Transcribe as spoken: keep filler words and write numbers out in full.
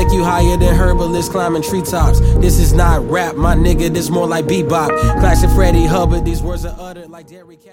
take you higher than herbalists climbing treetops. This is not rap, my nigga, this more like bebop. Classic Freddie Hubbard, these words are uttered like Derrick.